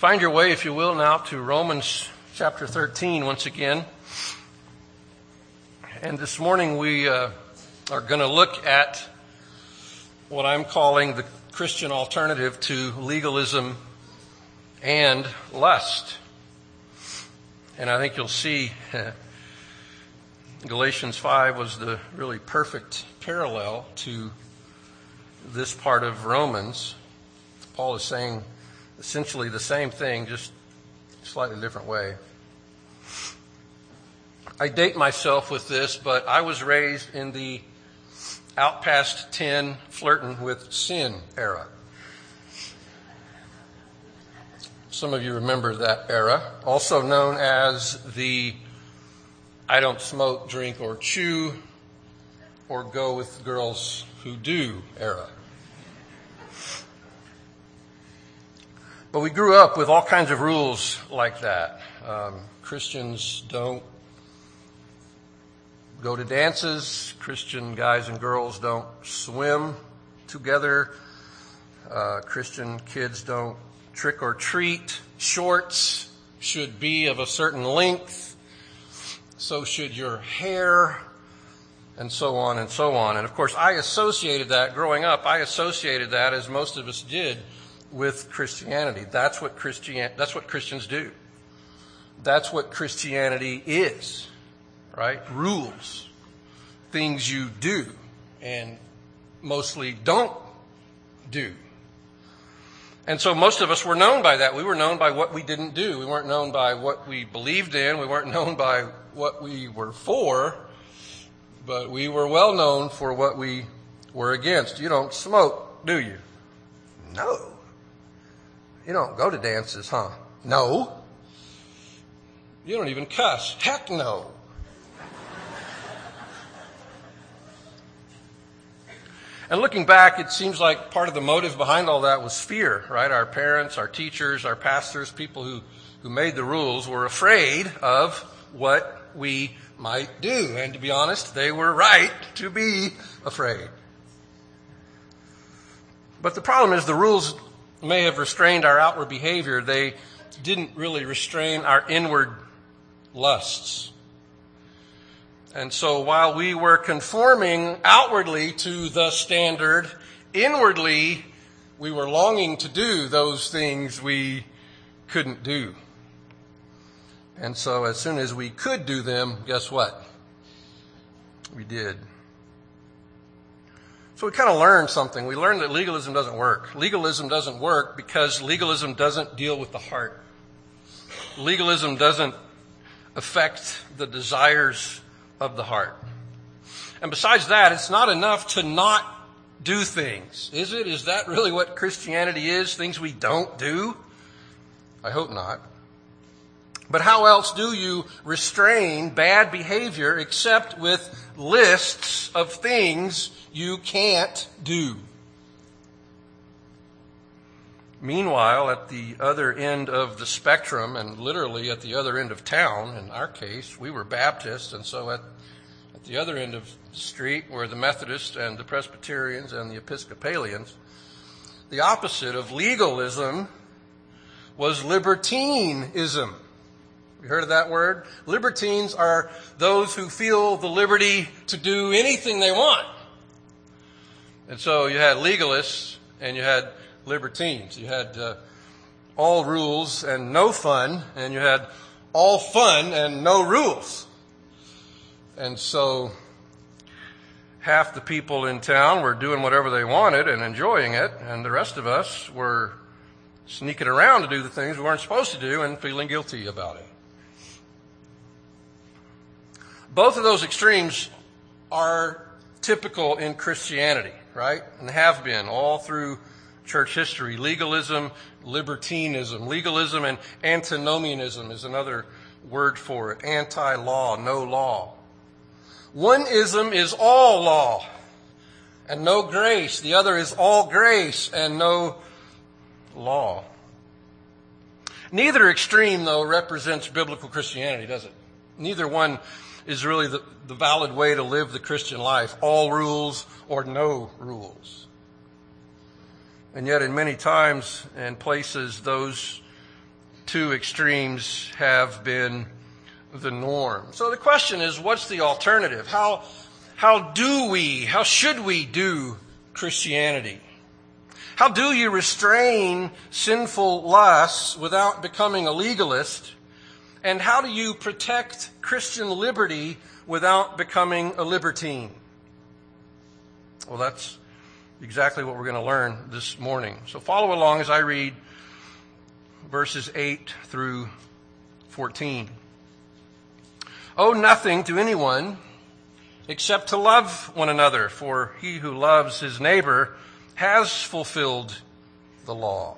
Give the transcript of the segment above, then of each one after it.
Find your way, if you will, now to Romans chapter 13 once again. And this morning we are going to look at what I'm calling the Christian alternative to legalism and lust. And I think you'll see Galatians 5 was the really perfect parallel to this part of Romans. Paul is saying essentially the same thing, just a slightly different way. I date myself with this, but I was raised in the out past 10 flirting with sin era. Some of you remember that era, also known as the I don't smoke, drink, or chew, or go with girls who do era. But we grew up with all kinds of rules like that. Christians don't go to dances. Christian guys and girls don't swim together. Christian kids don't trick or treat. Shorts should be of a certain length. So should your hair, and so on and so on. And of course, I associated that, growing up, as most of us did, with Christianity. That's what Christians do. That's what Christianity is, right? Rules. Things you do and mostly don't do. And so most of us were known by that. We were known by what we didn't do. We weren't known by what we believed in. We weren't known by what we were for. But we were well known for what we were against. You don't smoke, do you? No. You don't go to dances, huh? No. You don't even cuss. Heck no. And looking back, it seems like part of the motive behind all that was fear, right? Our parents, our teachers, our pastors, people who made the rules were afraid of what we might do. And to be honest, they were right to be afraid. But the problem is the rules may have restrained our outward behavior. They didn't really restrain our inward lusts. And so while we were conforming outwardly to the standard, inwardly we were longing to do those things we couldn't do. And so as soon as we could do them, guess what? We did. So we kind of learned something. We learned that legalism doesn't work. Legalism doesn't work because legalism doesn't deal with the heart. Legalism doesn't affect the desires of the heart. And besides that, it's not enough to not do things, is it? Is that really what Christianity is? Things we don't do? I hope not. But how else do you restrain bad behavior except with lists of things you can't do? Meanwhile, at the other end of the spectrum, and literally at the other end of town, in our case, we were Baptists, and so at the other end of the street were the Methodists and the Presbyterians and the Episcopalians. The opposite of legalism was libertinism. You heard of that word? Libertines are those who feel the liberty to do anything they want. And so you had legalists and you had libertines. You had all rules and no fun, and you had all fun and no rules. And so half the people in town were doing whatever they wanted and enjoying it, and the rest of us were sneaking around to do the things we weren't supposed to do and feeling guilty about it. Both of those extremes are typical in Christianity, right? And have been all through church history. Legalism, libertinism. Legalism and antinomianism is another word for it. Anti-law, no law. One ism is all law and no grace. The other is all grace and no law. Neither extreme, though, represents biblical Christianity, does it? Neither one is really the valid way to live the Christian life. All rules or no rules. And yet in many times and places, those two extremes have been the norm. So the question is, what's the alternative? How should we do Christianity? How do you restrain sinful lusts without becoming a legalist? And how do you protect Christian liberty without becoming a libertine? Well, that's exactly what we're going to learn this morning. So follow along as I read verses 8 through 14. Owe nothing to anyone except to love one another, for he who loves his neighbor has fulfilled the law.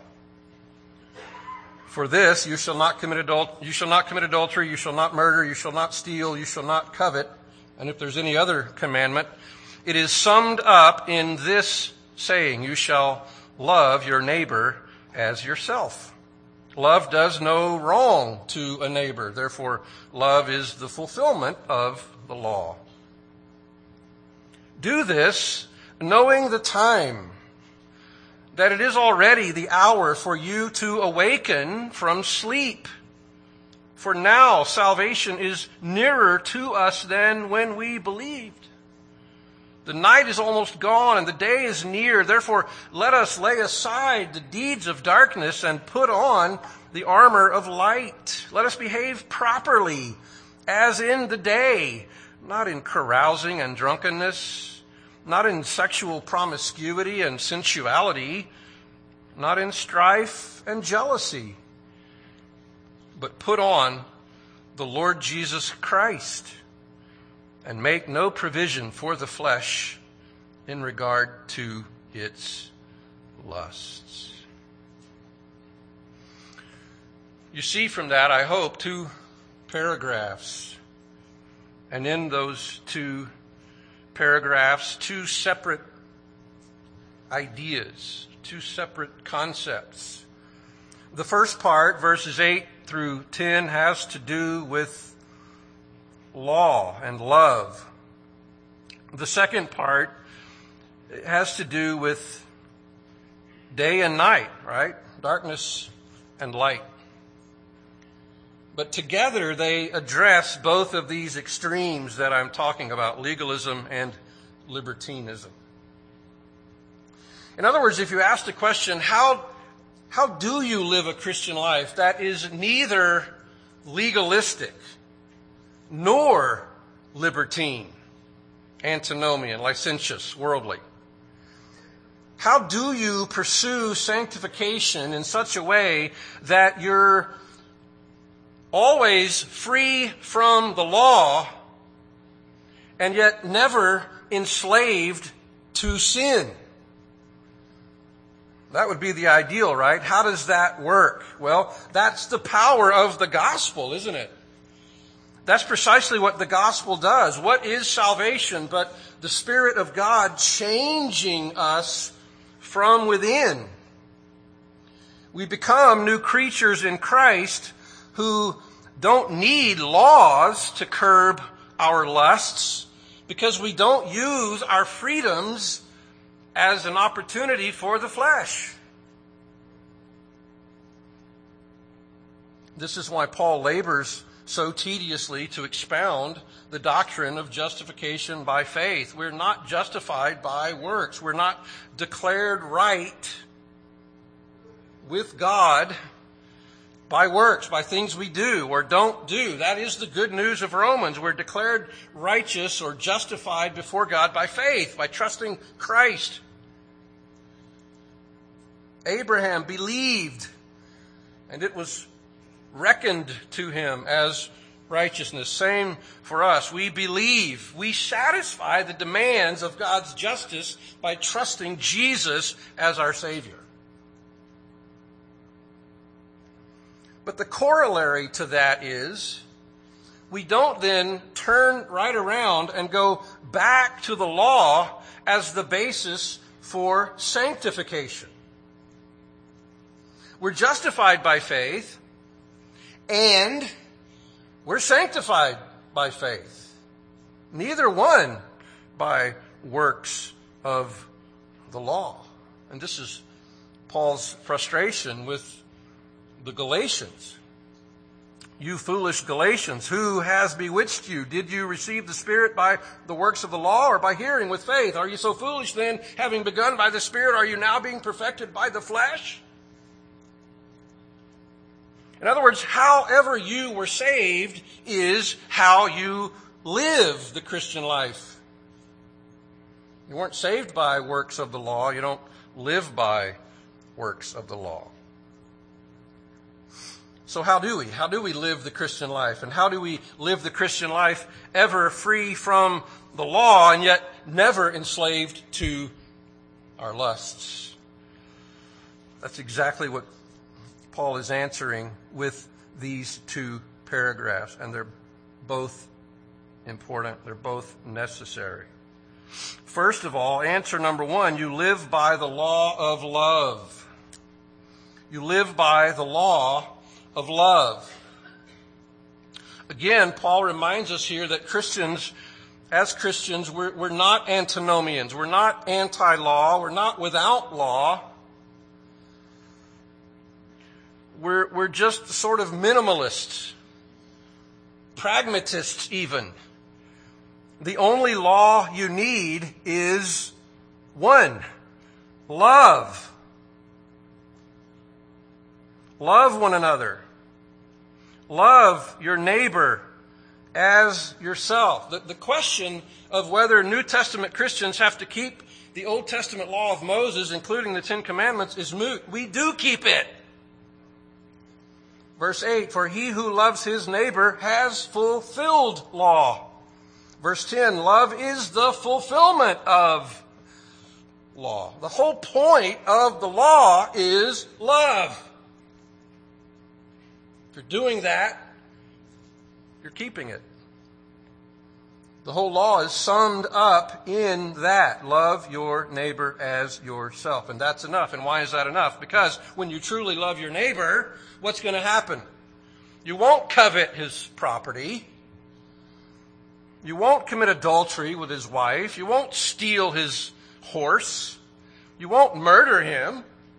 For this, you shall not commit adultery, you shall not murder, you shall not steal, you shall not covet. And if there's any other commandment, it is summed up in this saying, you shall love your neighbor as yourself. Love does no wrong to a neighbor. Therefore, love is the fulfillment of the law. Do this knowing the time, that it is already the hour for you to awaken from sleep. For now salvation is nearer to us than when we believed. The night is almost gone and the day is near. Therefore, let us lay aside the deeds of darkness and put on the armor of light. Let us behave properly as in the day, not in carousing and drunkenness, not in sexual promiscuity and sensuality, not in strife and jealousy, but put on the Lord Jesus Christ and make no provision for the flesh in regard to its lusts. You see from that, I hope, two paragraphs. And in those two paragraphs, two separate ideas, two separate concepts. The first part, verses 8 through 10, has to do with law and love. The second part has to do with day and night, right? Darkness and light. But together they address both of these extremes that I'm talking about, legalism and libertinism. In other words, if you ask the question, how do you live a Christian life that is neither legalistic nor libertine, antinomian, licentious, worldly? How do you pursue sanctification in such a way that you're always free from the law and yet never enslaved to sin? That would be the ideal, right? How does that work? Well, that's the power of the gospel, isn't it? That's precisely what the gospel does. What is salvation but the Spirit of God changing us from within? We become new creatures in Christ who don't need laws to curb our lusts because we don't use our freedoms as an opportunity for the flesh. This is why Paul labors so tediously to expound the doctrine of justification by faith. We're not justified by works. We're not declared right with God by works, by things we do or don't do. That is the good news of Romans. We're declared righteous or justified before God by faith, by trusting Christ. Abraham believed, and it was reckoned to him as righteousness. Same for us. We believe. We satisfy the demands of God's justice by trusting Jesus as our Savior. But the corollary to that is we don't then turn right around and go back to the law as the basis for sanctification. We're justified by faith and we're sanctified by faith. Neither one by works of the law. And this is Paul's frustration with the Galatians. You foolish Galatians, who has bewitched you? Did you receive the Spirit by the works of the law or by hearing with faith? Are you so foolish then, having begun by the Spirit, are you now being perfected by the flesh? In other words, however you were saved is how you live the Christian life. You weren't saved by works of the law. You don't live by works of the law. So how do we? How do we live the Christian life? And how do we live the Christian life ever free from the law and yet never enslaved to our lusts? That's exactly what Paul is answering with these two paragraphs. And they're both important. They're both necessary. First of all, answer number one, you live by the law of love. You live by the law of love. Again, Paul reminds us here that as Christians, we're not antinomians. We're not anti-law. We're not without law. We're just sort of minimalists, pragmatists even. The only law you need is one: love. Love one another. Love your neighbor as yourself. The question of whether New Testament Christians have to keep the Old Testament law of Moses, including the Ten Commandments, is moot. We do keep it. Verse 8, for he who loves his neighbor has fulfilled law. Verse 10, love is the fulfillment of law. The whole point of the law is love. If you're doing that, you're keeping it. The whole law is summed up in that. Love your neighbor as yourself. And that's enough. And why is that enough? Because when you truly love your neighbor, what's going to happen? You won't covet his property. You won't commit adultery with his wife. You won't steal his horse. You won't murder him.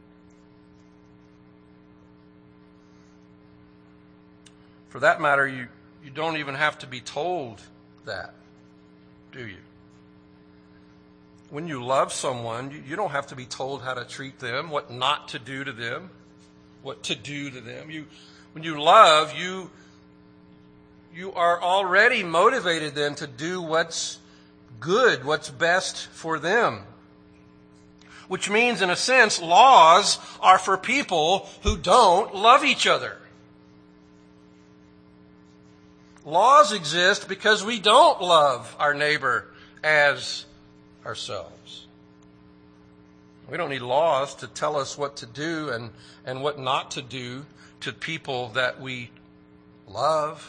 For that matter, you don't even have to be told that, do you? When you love someone, you don't have to be told how to treat them, what not to do to them, what to do to them. When you love, you are already motivated then to do what's good, what's best for them. Which means, in a sense, laws are for people who don't love each other. Laws exist because we don't love our neighbor as ourselves. We don't need laws to tell us what to do and what not to do to people that we love.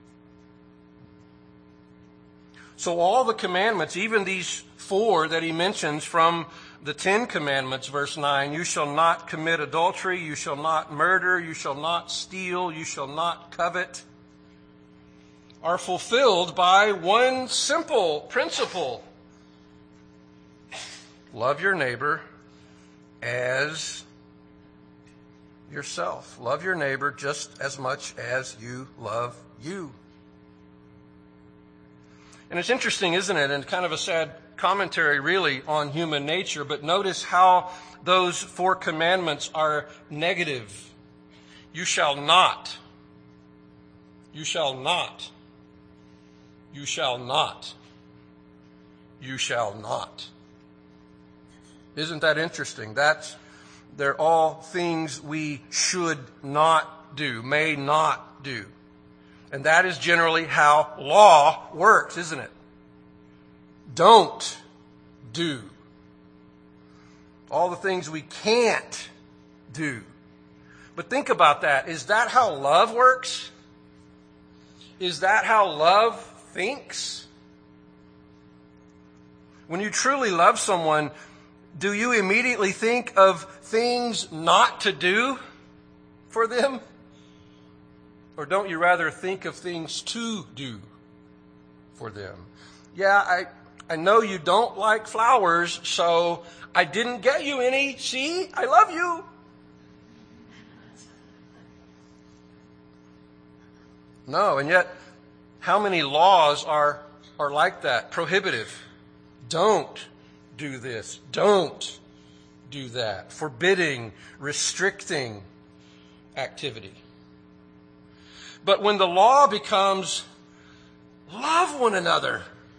So all the commandments, even these 4 that he mentions from the 10 Commandments, verse 9, you shall not commit adultery, you shall not murder, you shall not steal, you shall not covet, are fulfilled by one simple principle. Love your neighbor as yourself. Love your neighbor just as much as you love you. And it's interesting, isn't it? And kind of a sad commentary, really, on human nature. But notice how those 4 commandments are negative. You shall not. You shall not. You shall not. You shall not. Isn't that interesting? They're all things we should not do, may not do. And that is generally how law works, isn't it? Don't do. All the things we can't do. But think about that. Is that how love works? Is that how love thinks? When you truly love someone, do you immediately think of things not to do for them? Or don't you rather think of things to do for them? Yeah, I know you don't like flowers, so I didn't get you any. See, I love you. No, and yet, how many laws are like that? Prohibitive. Don't do this. Don't do that. Forbidding, restricting activity. But when the law becomes love one another,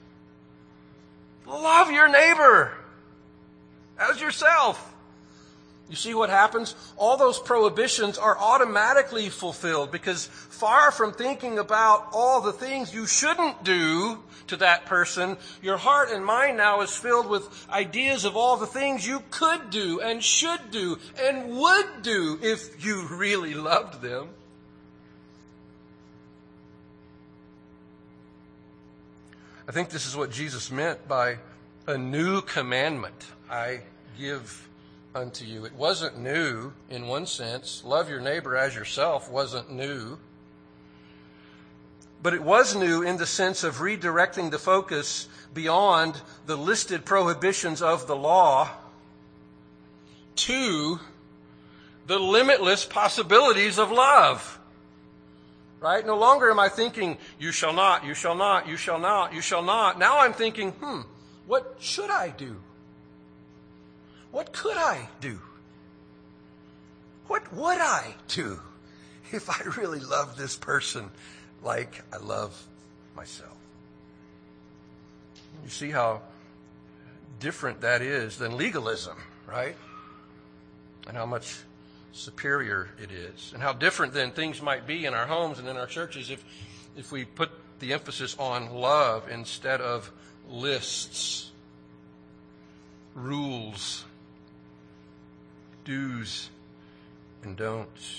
love your neighbor as yourself, you see what happens? All those prohibitions are automatically fulfilled, because far from thinking about all the things you shouldn't do to that person, your heart and mind now is filled with ideas of all the things you could do and should do and would do if you really loved them. I think this is what Jesus meant by a new commandment I give unto you. It wasn't new in one sense. Love your neighbor as yourself wasn't new. But it was new in the sense of redirecting the focus beyond the listed prohibitions of the law to the limitless possibilities of love. Right? No longer am I thinking, you shall not, you shall not, you shall not, you shall not. Now I'm thinking, what should I do? What could I do? What would I do if I really loved this person like I love myself? You see how different that is than legalism, right? And how much superior it is. And how different then things might be in our homes and in our churches if we put the emphasis on love instead of lists, rules, do's and don'ts.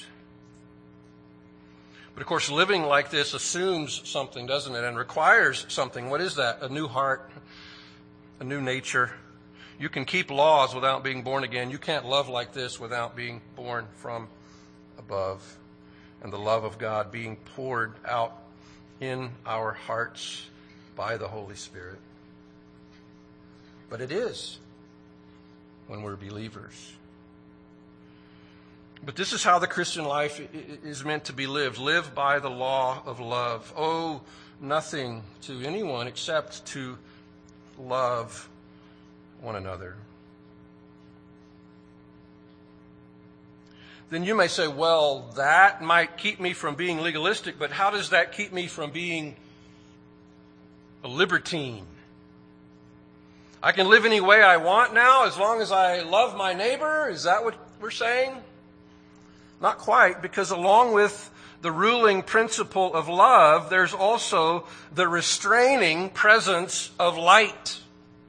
But of course, living like this assumes something, doesn't it? And requires something. What is that? A new heart, a new nature. You can keep laws without being born again. You can't love like this without being born from above. And the love of God being poured out in our hearts by the Holy Spirit. But it is when we're believers. But this is how the Christian life is meant to be lived. Live by the law of love. Owe nothing to anyone except to love one another. Then you may say, well, that might keep me from being legalistic, but how does that keep me from being a libertine? I can live any way I want now as long as I love my neighbor? Is that what we're saying? Not quite, because along with the ruling principle of love, there's also the restraining presence of light.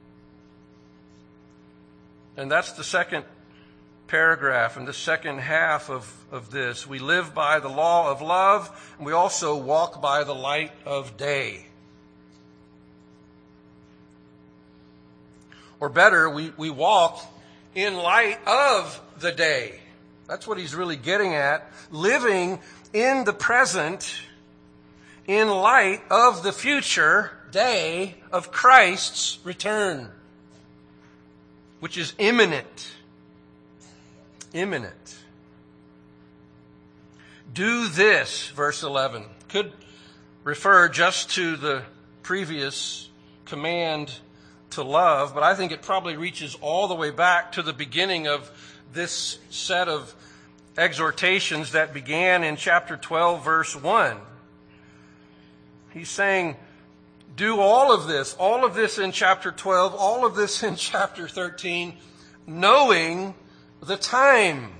And that's the second paragraph and the second half of this. We live by the law of love, and we also walk by the light of day. Or better, we walk in light of the day. That's what he's really getting at. Living in the present in light of the future day of Christ's return, which is imminent. Imminent. Do this, verse 11, could refer just to the previous command to love, but I think it probably reaches all the way back to the beginning of this set of exhortations that began in chapter 12, verse 1. He's saying, do all of this in chapter 12, all of this in chapter 13, knowing the time.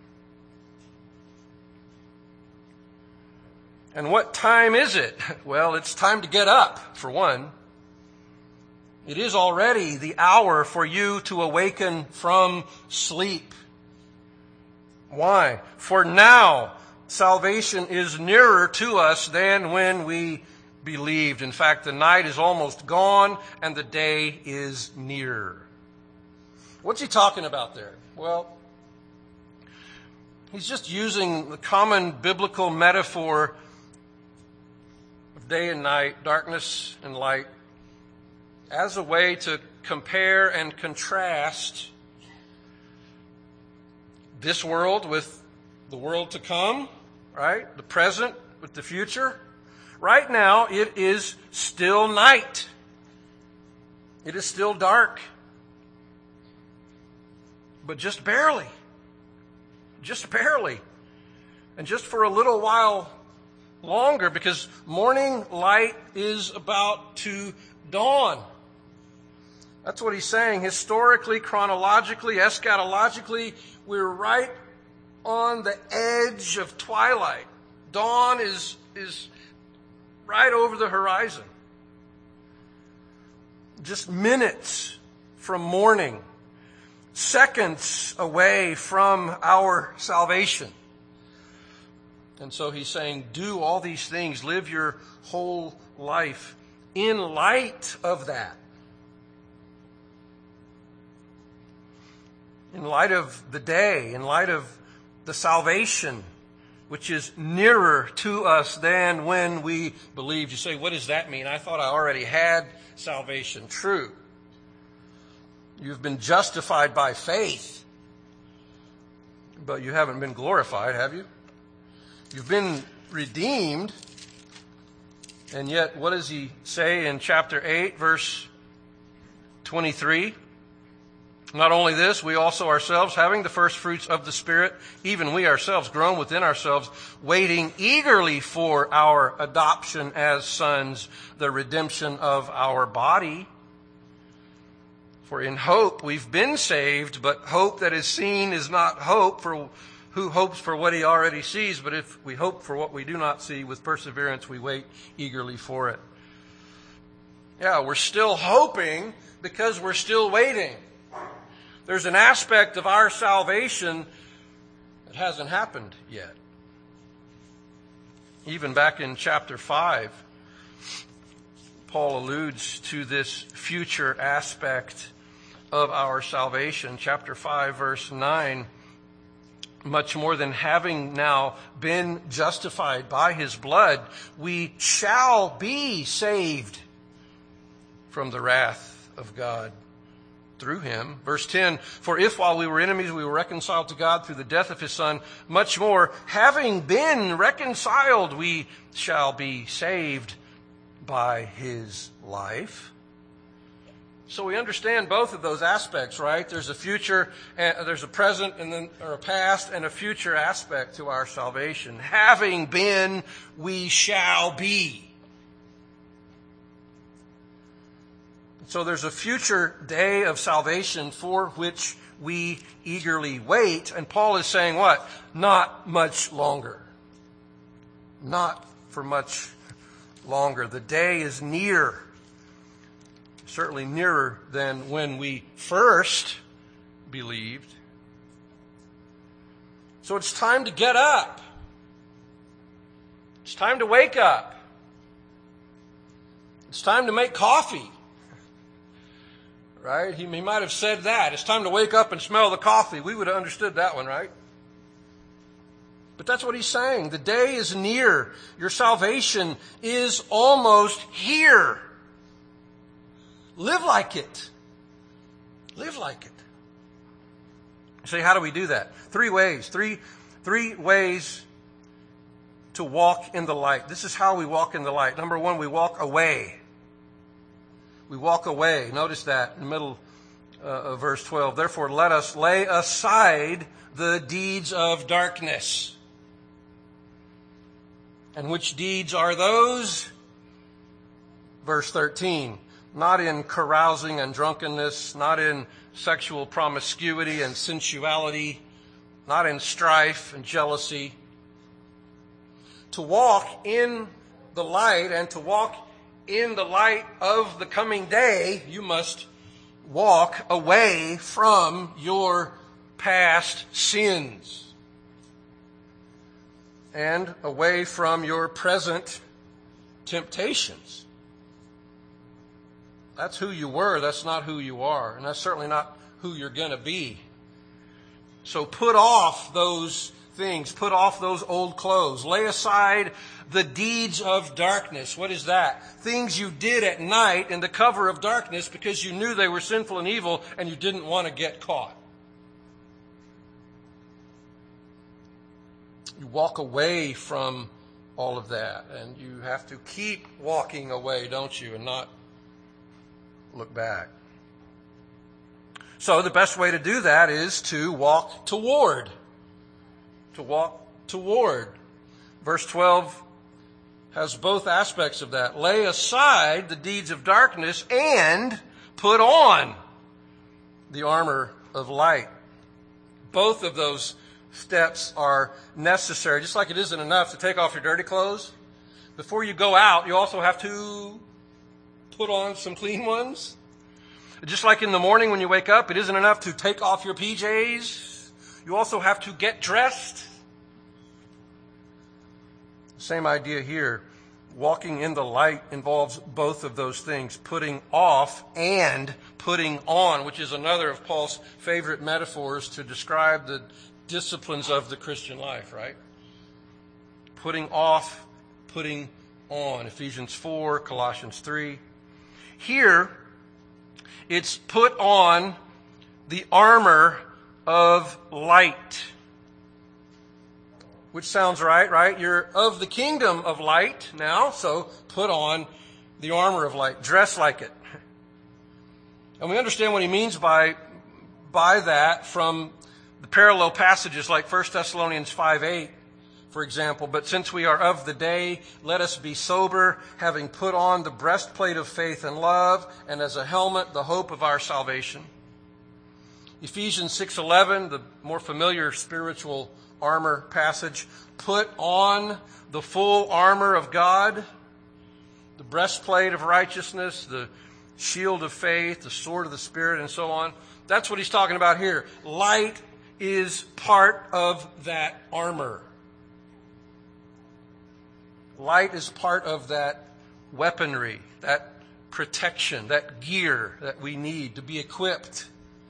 And what time is it? Well, it's time to get up, for one. It is already the hour for you to awaken from sleep. Why? For now, salvation is nearer to us than when we believed. In fact, the night is almost gone and the day is near. What's he talking about there? Well, he's just using the common biblical metaphor of day and night, darkness and light, as a way to compare and contrast this world with the world to come, right? The present with the future. Right now, it is still night. It is still dark. But just barely. Just barely. And just for a little while longer, because morning light is about to dawn. That's what he's saying. Historically, chronologically, eschatologically, we're right on the edge of twilight. Dawn is right over the horizon. Just minutes from morning. Seconds away from our salvation. And so he's saying, do all these things. Live your whole life in light of that. In light of the day, in light of the salvation, which is nearer to us than when we believed. You say, what does that mean? I thought I already had salvation. True. You've been justified by faith, but you haven't been glorified, have you? You've been redeemed, and yet what does he say in chapter 8, verse 23? Not only this, we also ourselves, having the first fruits of the Spirit, even we ourselves, grown within ourselves, waiting eagerly for our adoption as sons, the redemption of our body. For in hope we've been saved, but hope that is seen is not hope, for who hopes for what he already sees? But if we hope for what we do not see, with perseverance we wait eagerly for it. Yeah, we're still hoping because we're still waiting. There's an aspect of our salvation that hasn't happened yet. Even back in chapter 5, Paul alludes to this future aspect of our salvation. Chapter 5, verse 9, much more than having now been justified by his blood, we shall be saved from the wrath of God through him. Verse 10, for if while we were enemies we were reconciled to God through the death of his Son, much more, having been reconciled, we shall be saved by his life. So we understand both of those aspects, right? There's a future, there's a present, and then or a past and a future aspect to our salvation. Having been, we shall be. So there's a future day of salvation for which we eagerly wait. And Paul is saying what? Not much longer. Not for much longer. The day is near. Certainly nearer than when we first believed. So it's time to get up. It's time to wake up. It's time to make coffee. Right? He might have said that. It's time to wake up and smell the coffee. We would have understood that one, right? But that's what he's saying. The day is near. Your salvation is almost here. Live like it. Live like it. You say, how do we do that? 3 ways. Three ways to walk in the light. This is how we walk in the light. Number 1, we walk away. We walk away. Notice that in the middle of verse 12. Therefore, let us lay aside the deeds of darkness. And which deeds are those? Verse 13. Not in carousing and drunkenness, not in sexual promiscuity and sensuality, not in strife and jealousy. To walk in the light and to walk in the light of the coming day, you must walk away from your past sins and away from your present temptations. That's who you were. That's not who you are. And that's certainly not who you're going to be. So put off those things. Put off those old clothes. Lay aside the deeds of darkness. What is that? Things you did at night in the cover of darkness because you knew they were sinful and evil and you didn't want to get caught. You walk away from all of that. And you have to keep walking away, don't you, and not look back. So the best way to do that is to walk toward. To walk toward. Verse 12 has both aspects of that. Lay aside the deeds of darkness and put on the armor of light. Both of those steps are necessary. Just like it isn't enough to take off your dirty clothes. Before you go out, you also have to put on some clean ones. Just like in the morning when you wake up, it isn't enough to take off your PJs. You also have to get dressed. Same idea here. Walking in the light involves both of those things, putting off and putting on, which is another of Paul's favorite metaphors to describe the disciplines of the Christian life, right? Putting off, putting on. Ephesians 4, Colossians 3. Here, it's put on the armor of light. Which sounds right? You're of the kingdom of light now, so put on the armor of light. Dress like it. And we understand what he means by that from the parallel passages like 1 Thessalonians 5:8, for example. But since we are of the day, let us be sober, having put on the breastplate of faith and love, and as a helmet, the hope of our salvation. Ephesians 6:11, the more familiar spiritual armor passage, put on the full armor of God, the breastplate of righteousness, the shield of faith, the sword of the Spirit, and so on. That's what he's talking about here. Light is part of that armor. Light is part of that weaponry, that protection, that gear that we need to be equipped.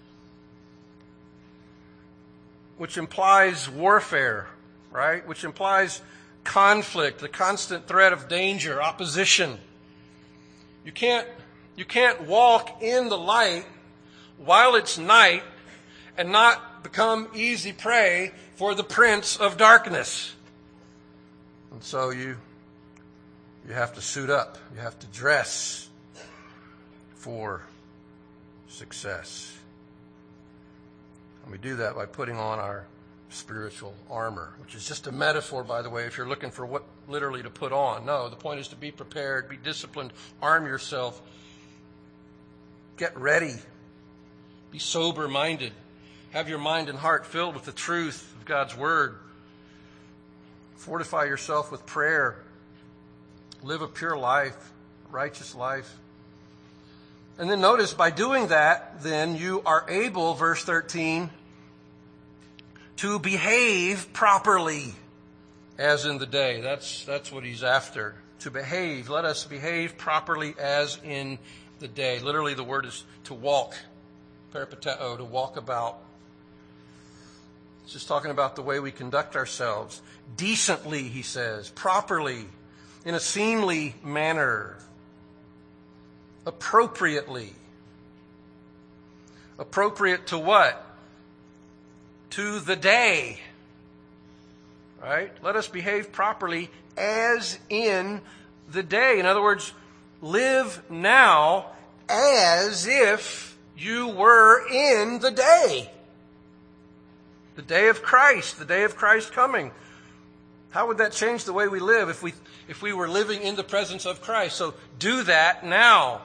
Which implies warfare, right? Which implies conflict, the constant threat of danger, opposition. You can't walk in the light while it's night and not become easy prey for the prince of darkness. And so you have to suit up. You have to dress for success. And we do that by putting on our spiritual armor, which is just a metaphor, by the way, if you're looking for what literally to put on. No, the point is to be prepared, be disciplined, arm yourself, get ready, be sober-minded, have your mind and heart filled with the truth of God's Word, fortify yourself with prayer, live a pure life, a righteous life. And then notice, by doing that, then you are able, verse 13, to behave properly as in the day. That's what he's after. To behave. Let us behave properly as in the day. Literally the word is to walk. Peripateo, to walk about. It's just talking about the way we conduct ourselves. Decently, he says. Properly. In a seemly manner. Appropriately. Appropriate to what? To the day. Right? Let us behave properly as in the day. In other words, live now as if you were in the day. The day of Christ, the day of Christ coming. How would that change the way we live if we were living in the presence of Christ? So do that now.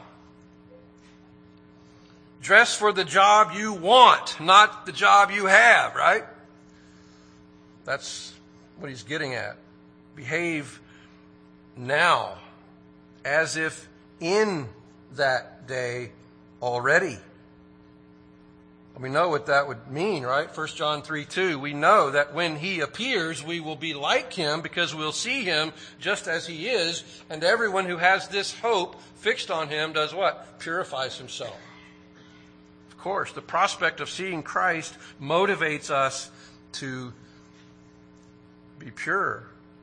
Dress for the job you want, not the job you have, right? That's what he's getting at. Behave now as if in that day already. And we know what that would mean, right? 1 John 3:2. We know that when he appears, we will be like him because we'll see him just as he is. And everyone who has this hope fixed on him does what? Purifies himself. Of course, the prospect of seeing Christ motivates us to be pure.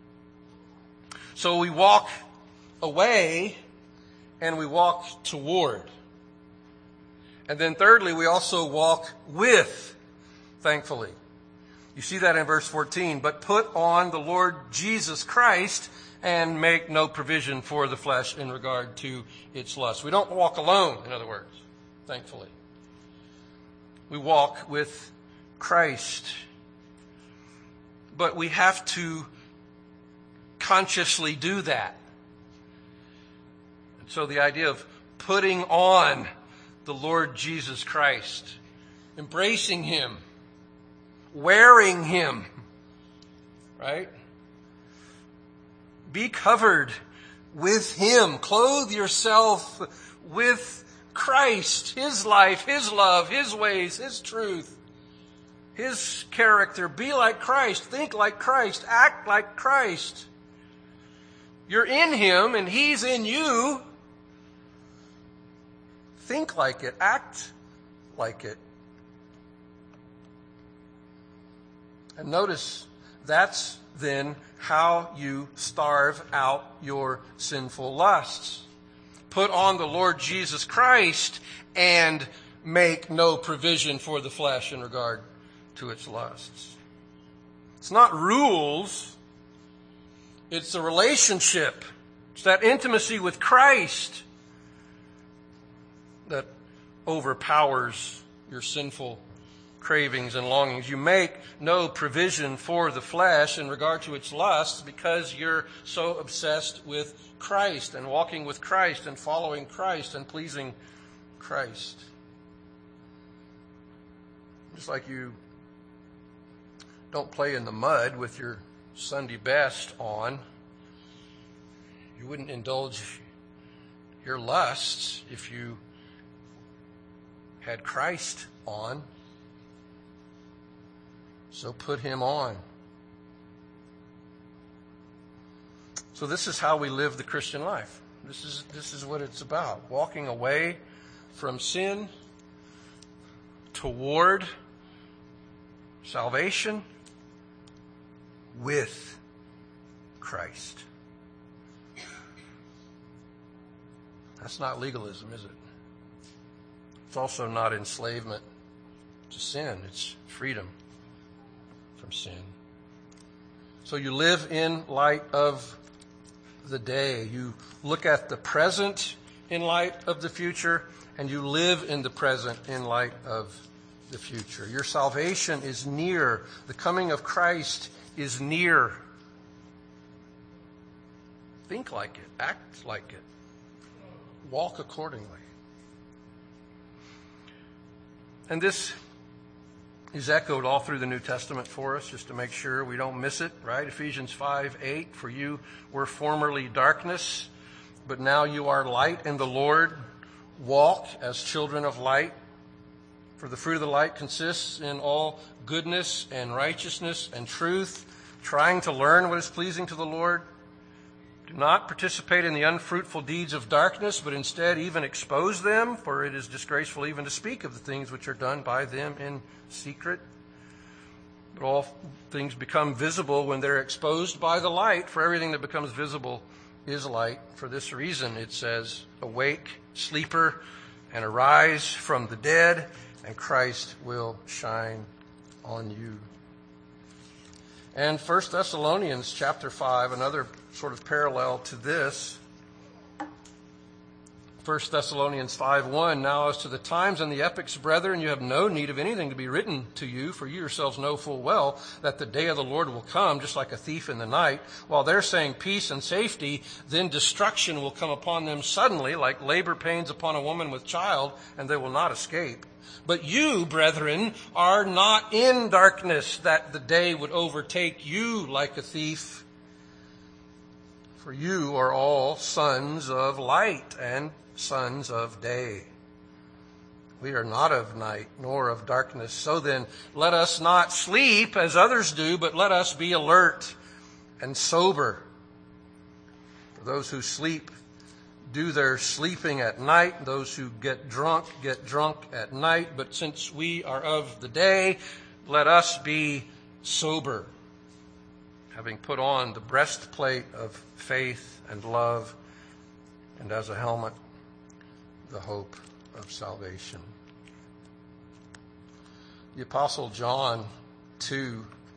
So we walk away and we walk toward. And then thirdly, we also walk with, thankfully. You see that in verse 14. But put on the Lord Jesus Christ and make no provision for the flesh in regard to its lust. We don't walk alone, in other words, thankfully. We walk with Christ. But we have to consciously do that. And so the idea of putting on the Lord Jesus Christ, embracing Him, wearing Him, right? Be covered with Him. Clothe yourself with Christ, His life, His love, His ways, His truth, His character. Be like Christ. Think like Christ. Act like Christ. You're in Him and He's in you. Think like it. Act like it. And notice that's then how you starve out your sinful lusts. Put on the Lord Jesus Christ and make no provision for the flesh in regard to its lusts. It's not rules. It's a relationship. It's that intimacy with Christ that overpowers your sinful cravings and longings. You make no provision for the flesh in regard to its lusts because you're so obsessed with Christ and walking with Christ and following Christ and pleasing Christ. Just like you don't play in the mud with your Sunday best on, you wouldn't indulge your lusts if you had Christ on. So put Him on. So this is how we live the Christian life. This is what it's about. Walking away from sin toward salvation with Christ. That's not legalism, is it? It's also not enslavement to sin. It's freedom from sin. So you live in light of the day. You look at the present in light of the future, and you live in the present in light of the future. Your salvation is near. The coming of Christ is near. Think like it. Act like it. Walk accordingly. And this is echoed all through the New Testament for us, just to make sure we don't miss it, right? Ephesians 5:8, for you were formerly darkness, but now you are light in the Lord. Walk as children of light. For the fruit of the light consists in all goodness and righteousness and truth, trying to learn what is pleasing to the Lord. Do not participate in the unfruitful deeds of darkness, but instead even expose them, for it is disgraceful even to speak of the things which are done by them in secret. But all things become visible when they're exposed by the light, for everything that becomes visible is light. For this reason, it says, awake, sleeper, and arise from the dead, and Christ will shine on you. And 1 Thessalonians chapter 5, another sort of parallel to this. 1 Thessalonians 5:1, now as to the times and the epochs, brethren, you have no need of anything to be written to you, for you yourselves know full well that the day of the Lord will come, just like a thief in the night. While they're saying peace and safety, then destruction will come upon them suddenly, like labor pains upon a woman with child, and they will not escape. But you, brethren, are not in darkness, that the day would overtake you like a thief. For you are all sons of light and sons of day. We are not of night nor of darkness. So then, let us not sleep as others do, but let us be alert and sober. For those who sleep do their sleeping at night. Those who get drunk at night. But since we are of the day, let us be sober, having put on the breastplate of faith and love, and as a helmet, the hope of salvation. The Apostle John, too,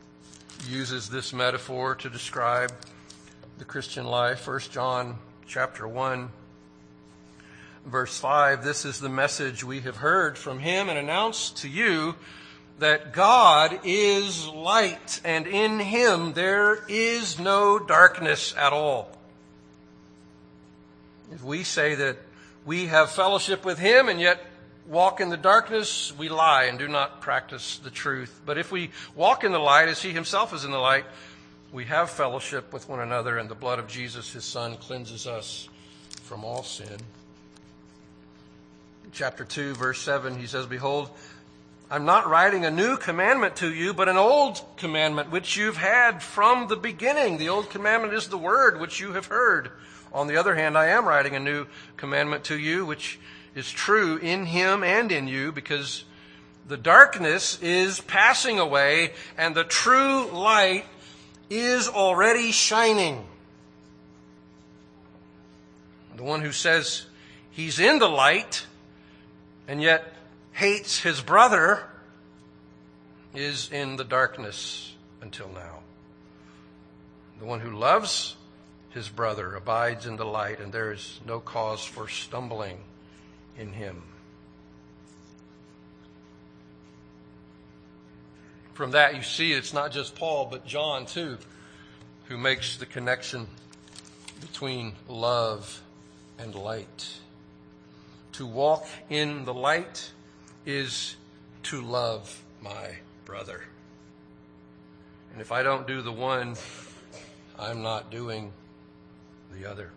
uses this metaphor to describe the Christian life. 1 John chapter 1, verse 5, this is the message we have heard from him and announced to you, that God is light, and in him there is no darkness at all. If we say that we have fellowship with him and yet walk in the darkness, we lie and do not practice the truth. But if we walk in the light as he himself is in the light, we have fellowship with one another, and the blood of Jesus, his Son, cleanses us from all sin. Chapter 2, verse 7, he says, behold, I'm not writing a new commandment to you, but an old commandment which you've had from the beginning. The old commandment is the word which you have heard. On the other hand, I am writing a new commandment to you, which is true in him and in you, because the darkness is passing away and the true light is already shining. The one who says he's in the light and yet hates his brother is in the darkness until now. The one who loves his brother abides in the light, and there is no cause for stumbling in him. From that you see it's not just Paul, but John too, who makes the connection between love and light. To walk in the light is to love my brother. And if I don't do the one, I'm not doing the other.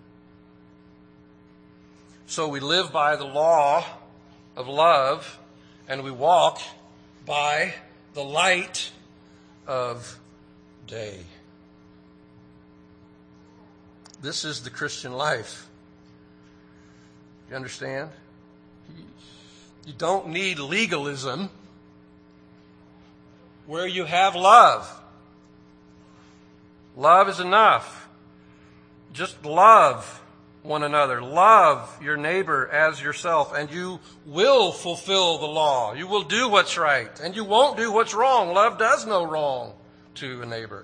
So we live by the law of love, and we walk by the light of day. This is the Christian life. You understand? You don't need legalism where you have love. Love is enough. Just love one another. Love your neighbor as yourself, and you will fulfill the law. You will do what's right, and you won't do what's wrong. Love does no wrong to a neighbor.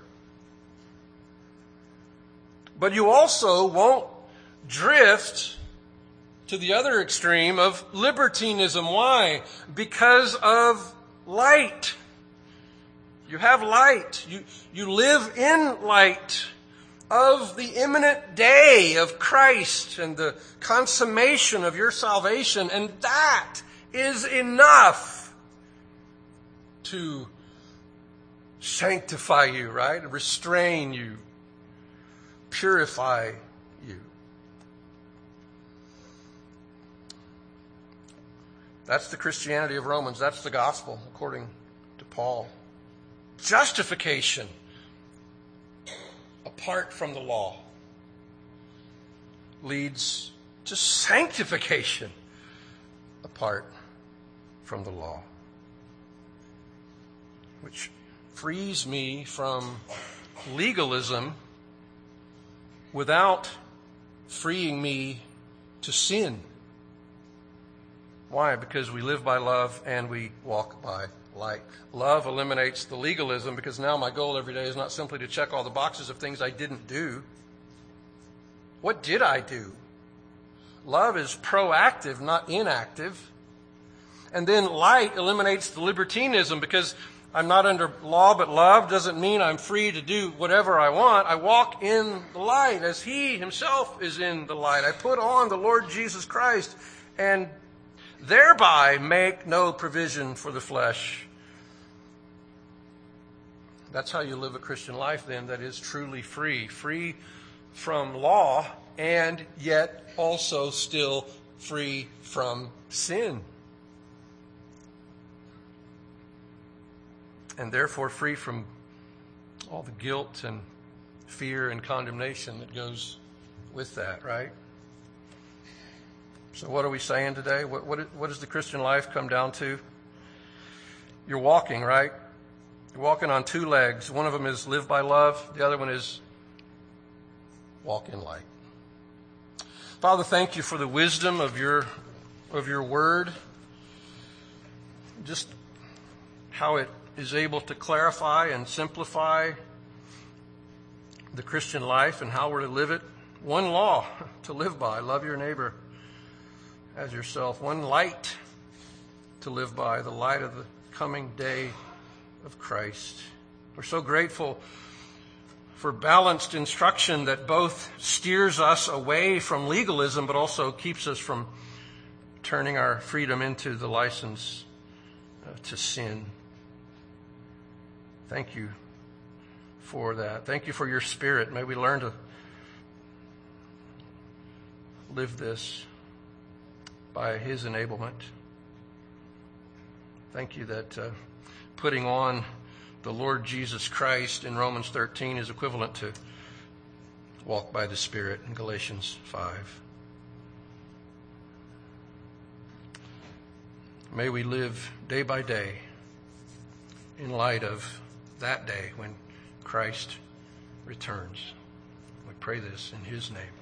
But you also won't drift to the other extreme of libertinism. Why? Because of light. You have light. You live in light of the imminent day of Christ and the consummation of your salvation. And that is enough to sanctify you, right? Restrain you, purify you. That's the Christianity of Romans. That's the gospel, according to Paul. Justification apart from the law leads to sanctification apart from the law, which frees me from legalism without freeing me to sin. Why? Because we live by love and we walk by light. Love eliminates the legalism, because now my goal every day is not simply to check all the boxes of things I didn't do. What did I do? Love is proactive, not inactive. And then light eliminates the libertinism, because I'm not under law, but love doesn't mean I'm free to do whatever I want. I walk in the light as he himself is in the light. I put on the Lord Jesus Christ and thereby make no provision for the flesh. That's how you live a Christian life then, that is truly free. Free from law, and yet also still free from sin. And therefore free from all the guilt and fear and condemnation that goes with that, right? So what are we saying today? What does the Christian life come down to? You're walking, right? You're walking on two legs. One of them is live by love. The other one is walk in light. Father, thank you for the wisdom of your word. Just how it is able to clarify and simplify the Christian life and how we're to live it. One law to live by: love your neighbor as yourself. One light to live by: the light of the coming day of Christ. We're so grateful for balanced instruction that both steers us away from legalism but also keeps us from turning our freedom into the license to sin. Thank you for that. Thank you for your Spirit. May we learn to live this by His enablement. Thank you that putting on the Lord Jesus Christ in Romans 13 is equivalent to walk by the Spirit in Galatians 5. May we live day by day in light of that day when Christ returns. We pray this in His name.